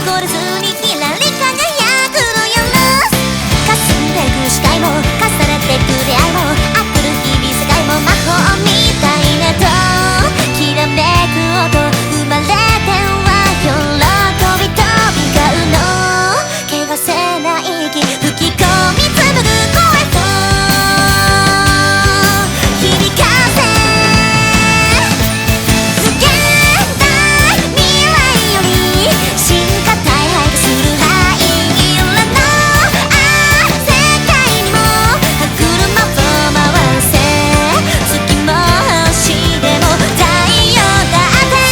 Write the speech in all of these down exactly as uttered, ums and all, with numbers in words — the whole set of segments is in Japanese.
れずにひらり輝くのよロス霞んでく視界も重ねてく出会いもあふる日々世界も魔法みたいねときらめく音生まれては喜び飛び交うの汚せない息吹き込み紡ぐ声と響かせ無限大未来より進化大敗する灰色のあ世界にも歯車を回せ月も星でも太陽だって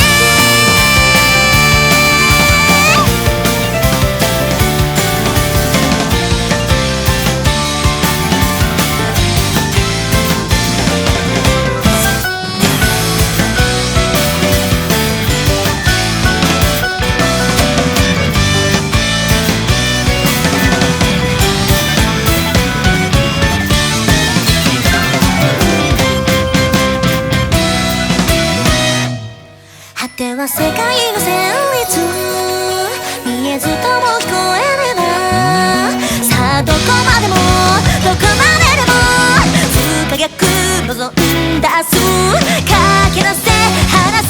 果ては世界の旋律見えずとも聞こえればさあどこまでもどこまででも不可逆望んだすかけ出せ離せ